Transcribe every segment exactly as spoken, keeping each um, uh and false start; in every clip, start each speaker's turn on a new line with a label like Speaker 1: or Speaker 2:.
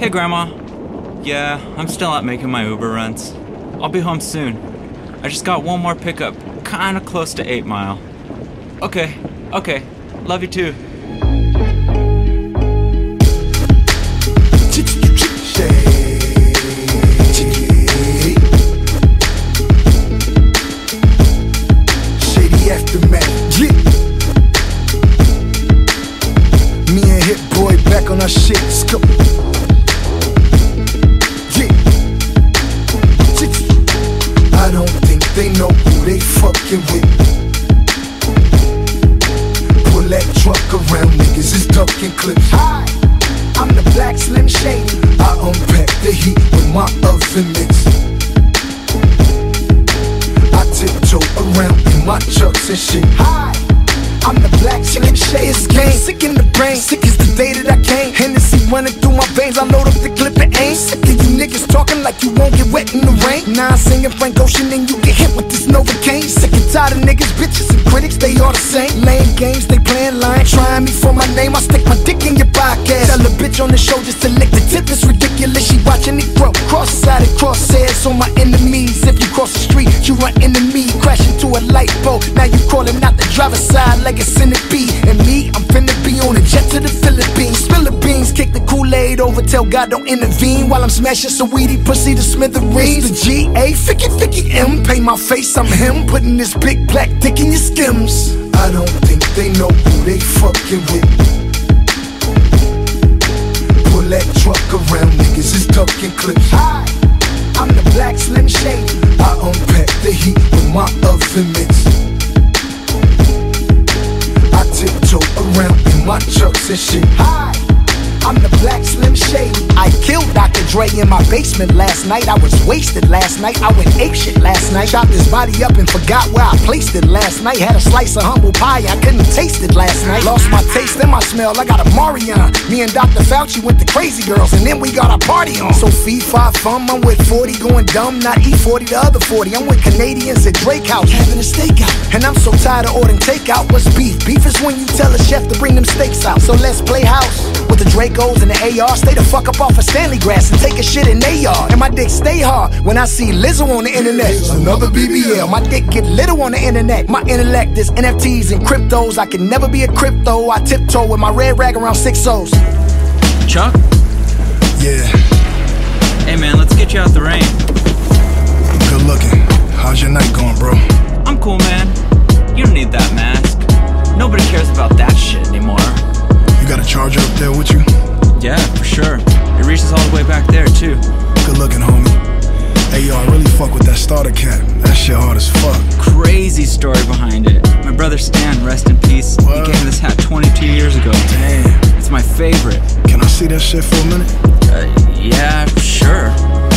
Speaker 1: Hey, Grandma. Yeah, I'm still out making my Uber runs. I'll be home soon. I just got one more pickup, kinda close to eight Mile. Okay, okay. Love you too.
Speaker 2: Shady Aftermath, yeah. Me and Hit Boy back on our shit, let's go. Yeah. I don't think they know who they fucking with. Pull that truck around, niggas is ducking clips. Hi, I'm the Black Slim Shady. I unpack the heat with my oven mitts. I tiptoe around in my chucks and shit. Hi, I'm the Black Slim Shady. It's game, sick in the brain, sick as the day that I came. Hennessy running through my veins, I load up the clip and aim. Sick of you niggas talking like you won't get wet in the rain. Now I'm singing Frank Ocean and you get hit with this Novocaine. Sick and tired of niggas, bitches and critics, they all the same. Lame games, they playing line, trying me for my name. I stick my dick in your podcast. Tell a bitch on the show just to lick the tip, it's ridiculous. She watching it grow, cross-sided crosshairs on my enemies. If you cross the street, you run into me, crash into a light bulb. Now you crawling out the driver's side like a centipede. And me, I'm finna be on a jet to the Philippines. Philippines, kick the Kool-Aid over, tell God don't intervene. While I'm smashing some weedy pussy to smithereens. The G A, Ficky Ficky M, pay my face, I'm him. Putting this big black dick in your skims. I don't think they know who they fucking with. Pull that truck around, niggas is ducking clips. Hi, I'm the Black Slim Shady. I unpack the heat with my oven mitts. I tiptoe around in my chucks and shit. Hi, I'm the Black Slim Shady. I killed Doctor Dre in my basement last night. I was wasted last night. I went apeshit last night. Chopped his body up and forgot where I placed it last night. Had a slice of humble pie, I couldn't taste it last night. Lost my taste and my smell, I got a Marion. Me and Doctor Fauci went to Crazy Girls and then we got our party on. So fee, five, fum, I'm with forty going dumb. Not E forty, the other forty. I'm with Canadians at Drake House, having a stakeout. And I'm so tired of ordering takeout. What's beef? Beef is when you tell a chef to bring them steaks out. So let's play house with the Dracos and the A R. Stay the fuck up off of Stanley Grass and take a shit in they yard. And my dick stay hard when I see Lizzo on the internet. Another B B L, my dick get little on the internet. My intellect is N F Ts and cryptos. I can never be a crypto. I tiptoe with my red rag around six O's.
Speaker 1: Chuck?
Speaker 2: Yeah.
Speaker 1: Hey man, let's get you out the rain.
Speaker 2: Good looking. How's your night going, bro?
Speaker 1: I'm cool, man. You don't need that mask. Nobody cares about that shit anymore.
Speaker 2: You got a charger up there with you?
Speaker 1: Yeah, for sure. It reaches all the way back there, too.
Speaker 2: Good looking, homie. Hey, yo, I really fuck with that starter cap. That shit hard as fuck.
Speaker 1: Crazy story behind it. My brother Stan, rest in peace, what? He gave me this hat twenty-two years ago.
Speaker 2: Damn.
Speaker 1: It's my favorite.
Speaker 2: Can I see that shit for a minute?
Speaker 1: Uh, yeah, sure.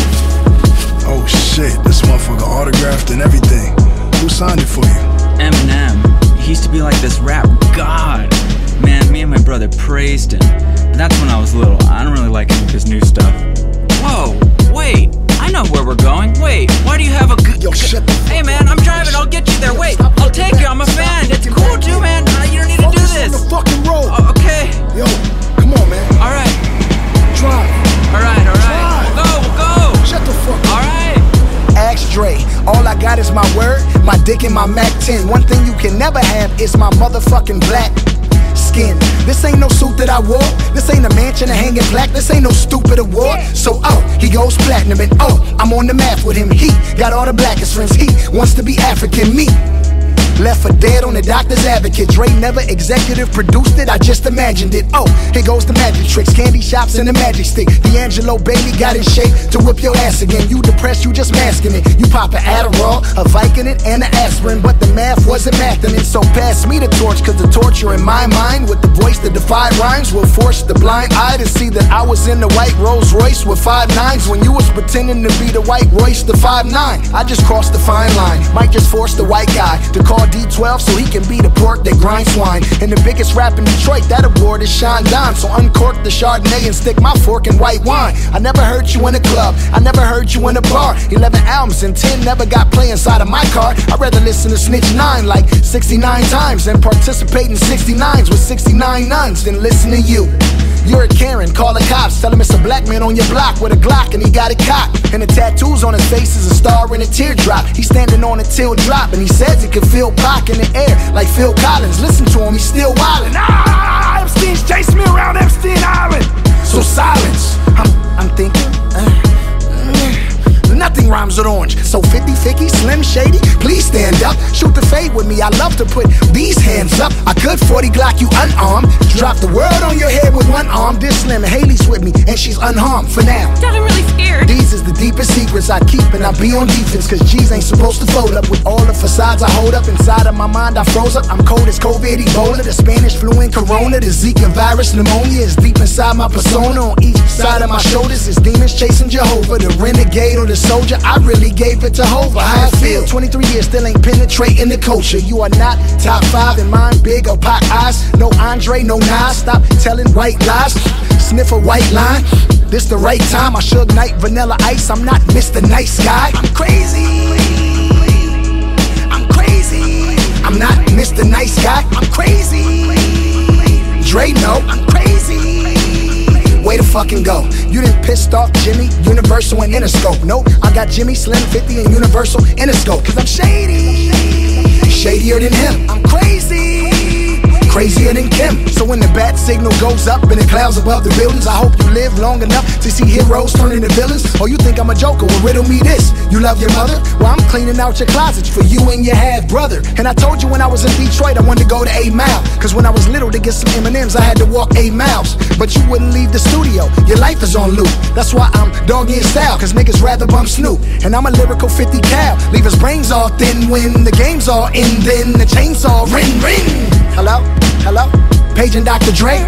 Speaker 2: Oh, shit. This motherfucker autographed and everything. Who signed it for you?
Speaker 1: Eminem. He used to be like this rap god. Man, me and my brother praised him. But that's when I was little. I don't really like any of his new stuff. Whoa, wait. I know where we're going. Wait, why do you have a good...
Speaker 2: Yo, shut the
Speaker 1: Hey, man, I'm driving. I'll get you there. Wait, I'll take you. I'm a fan. It's cool, too, man. Uh, you don't need to do this.
Speaker 2: Focus on the fucking road.
Speaker 1: Uh, okay.
Speaker 2: Yo, come on, man.
Speaker 1: All right.
Speaker 2: Drive.
Speaker 1: All right, all right.
Speaker 2: Drive.
Speaker 1: We'll go, we'll go.
Speaker 2: Shut the fuck up.
Speaker 1: All right.
Speaker 2: Ask Dre, all I got is my word, my dick and my Mac ten. One thing you can never have is my motherfucking black skin. This ain't no suit that I wore. This ain't a mansion, a hanging plaque. This ain't no stupid award. So oh, he goes platinum and oh, I'm on the map with him. He got all the blackest friends. He wants to be African. Me left for dead on the doctor's advocate. Dre never executive produced it, I just imagined it. Oh, here goes the magic tricks, candy shops and the magic stick. D'Angelo baby got in shape to whip your ass again. You depressed, you just masking it. You pop an Adderall, a Vicodin, and an aspirin, but the math wasn't mathing it. So pass me the torch, cause the torture in my mind with the voice that defied rhymes will force the blind eye to see that I was in the white Rolls Royce with five nines when you was pretending to be the white Royce, the five nine. I just crossed the fine line, might just force the white guy to call D twelve so he can be the pork that grinds swine. And the biggest rap in Detroit, that award is Sean Don. So uncork the Chardonnay and stick my fork in white wine. I never heard you in a club, I never heard you in a bar. Eleven albums and ten never got play inside of my car. I'd rather listen to Snitch nine like sixty-nine times and participate in sixty-nines with sixty-nine nuns than listen to you. You're a Karen, call the cops. Tell him it's a black man on your block with a Glock and he got it cocked. And the tattoos on his face is a star and a teardrop. He's standing on a teardrop and he says he can feel Pac in the air like Phil Collins. Listen to him, he's still wildin'. Ah, Epstein's chasing me around Epstein Island. So silence, I'm, I'm thinking uh, nothing rhymes with orange. So fifty, Ficky, Slim Shady, please stand up. Shoot the fade with me, I love to put these hands up. I could forty Glock you unarmed. Drop the world on your head with one arm. This Slim and Haley's with me and she's unharmed for now.
Speaker 3: Dad, I'm really scared.
Speaker 2: These is the deepest secrets I keep and I be on defense. Cause G's ain't supposed to fold up with all the facades I hold up. Inside of my mind I froze up. I'm cold as COVID, Ebola, the Spanish flu and Corona. The Zika virus, pneumonia is deep inside my persona. On each side of my shoulders is demons chasing Jehovah. The renegade or the soldier, I really gave it to Hova. How I feel, twenty-three years still ain't penetrating the culture. You are not top five in mine, big or pop eyes. No Andre, no Nas, stop telling white lies. Sniff a white line, this the right time. I Suge Knight, Vanilla Ice, I'm not Mister Nice Guy. I'm crazy, I'm crazy. I'm not Mister Nice Guy, I'm crazy. Dre, no, I'm crazy. Way to fucking go. You done pissed off Jimmy, Universal and Interscope. Nope, I got Jimmy, Slim, fifty and Universal, Interscope. Cause I'm shady, shadier than him. I'm crazy, crazier than Kim. So when the bat signal goes up in the clouds above the buildings, I hope you live long enough to see heroes turn into villains. Or you think I'm a joker? Well, riddle me this. You love your mother? Well, I'm cleaning out your closets for you and your half-brother. And I told you when I was in Detroit I wanted to go to eight mile. Cause when I was little to get some M and M's I had to walk eight miles. But you wouldn't leave the studio, your life is on loop. That's why I'm doggy in style, cause niggas rather bump Snoop. And I'm a lyrical fifty cal, leave his brains all thin when the game's all in. Then the chainsaw ring ring. Hello? Hello? Paging Doctor Dre.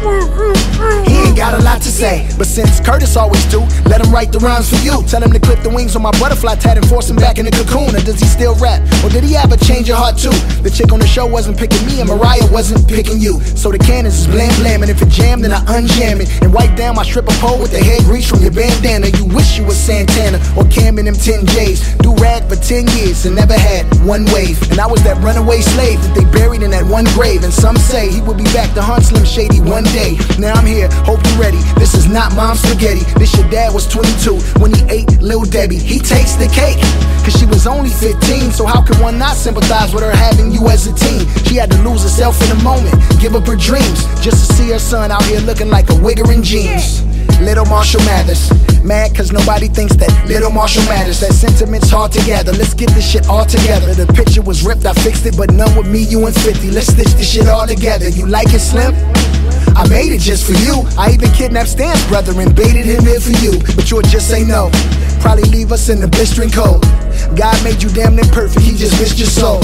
Speaker 2: He ain't got a lot to say, but since Curtis always do, let him write the rhymes for you. Tell him to clip the wings on my butterfly tat and force him back in the cocoon. Or does he still rap? Or did he ever change your heart too? The chick on the show wasn't picking me and Mariah wasn't picking you. So the cannons is blam blam, and if it jammed then I unjam it and wipe down my stripper pole with the hair grease from your bandana. You wish you was Santana or Cam in them ten J's. Do rag for ten years and never had one wave. And I was that runaway slave that they buried in that one grave. And some say he would be back to hunt Slim Shady one day. Now I'm here, hope you ready. This is not mom's spaghetti. This your dad was twenty-two when he ate Lil Debbie. He takes the cake, cause she was only fifteen. So how could one not sympathize with her having you as a teen? She had to lose herself in a moment, give up her dreams, just to see her son out here looking like a wigger in jeans. Little Marshall Mathers, mad cause nobody thinks that Little Marshall matters. That sentiment's hard to gather, let's get this shit all together. The picture was ripped, I fixed it, but none with me, you and fifty. Let's stitch this shit all together. You like it, Slim? I made it just for you. I even kidnapped Stan's brother and baited him in for you. But you'll just say no, probably leave us in the blistering cold. God made you damn near perfect, he just missed your soul.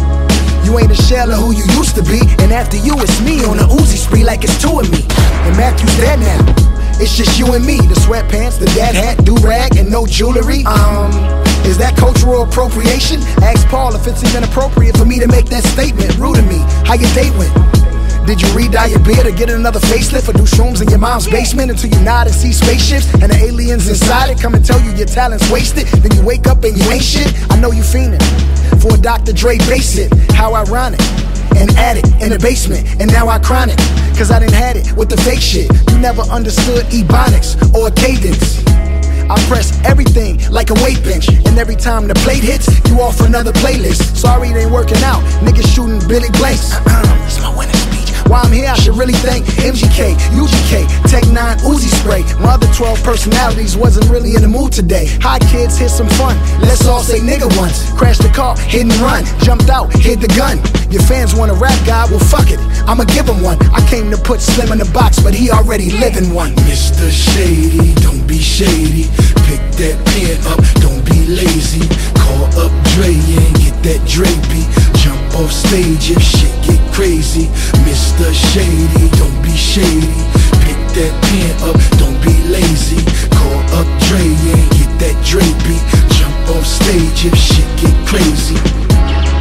Speaker 2: You ain't a shell of who you used to be, and after you it's me on a Uzi spree like it's two of me. And Matthew's dead now, it's just you and me. The sweatpants, the dad hat, do-rag, and no jewelry. Um, is that cultural appropriation? Ask Paul if it's even appropriate for me to make that statement. Rude to me, how your date went? Did you re-dye your beard or get another facelift or do shrooms in your mom's basement until you nod and see spaceships and the aliens inside it come and tell you your talent's wasted? Then you wake up and you ain't shit. I know you fiending for a Doctor Dre bass it. How ironic. An addict in the basement, and now I chronic, cause I done had it with the fake shit. You never understood ebonics or a cadence. I press everything like a weight bench, and every time the plate hits, you offer another playlist. Sorry it ain't working out, niggas shooting Billy Blanks. Uh-uh, it's my winning speech. While I'm here, I should really thank M G K, U G K, Tech nine, Uzi Spray. My other twelve personalities wasn't really in the mood today. Hi kids, here's some fun. Let's all say nigga once. Crashed the car, hit and run. Jumped out, hid the gun. Your fans want a rap guy? Well fuck it, I'ma give him one. I came to put Slim in the box, but he already living one.
Speaker 4: Mister Shady, don't be shady. Pick that pen up, don't be lazy. Call up Dre and get that Dre beat. Jump off stage if shit get crazy. Mister Shady, don't be shady. Pick that pen up, don't be lazy. Call up Dre and get that Dre beat. Jump off stage if shit get crazy.